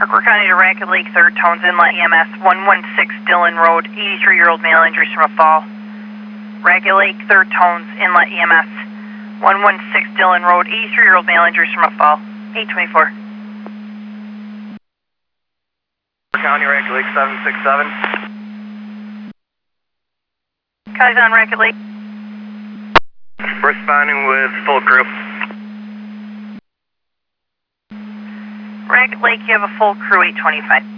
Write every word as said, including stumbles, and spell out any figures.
Parker County to Racket Lake, third Tones Inlet E M S, one one six Dillon Road, eighty-three-year-old male, injuries from a fall. Racket Lake, third Tones Inlet E M S, one one six Dillon Road, eighty-three-year-old male, injuries from a fall. eight twenty-four. County, Racket Lake, seven six seven. County's on Racket Lake. Responding with full crew. Racket Lake, you have a full crew, eight twenty-five.